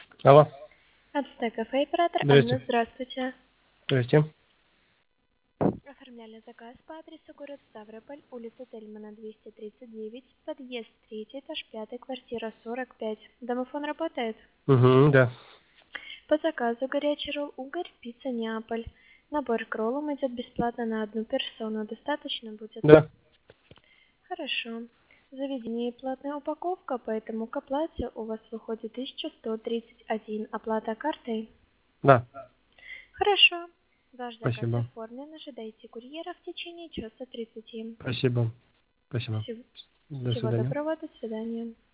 Алло. Ацтек кафе, оператор Анна, Здрасте. здравствуйте. Здрасте. Оформляли заказ по адресу город Ставрополь, улица Тельмана, 239, подъезд 3, этаж 5, квартира 45. Домофон работает? Угу, да. По заказу горячий ролл «Угорь», пицца «Неаполь». Набор к роллам идет бесплатно на одну персону. Достаточно будет? Да. Хорошо. В заведении платная упаковка, поэтому к оплате у вас выходит 1131. Оплата картой? Да. Хорошо. Ваш заказ Спасибо. оформлен. Ожидайте курьера в течение часа 30. Спасибо. Спасибо. Всего, До всего свидания. доброго. До свидания.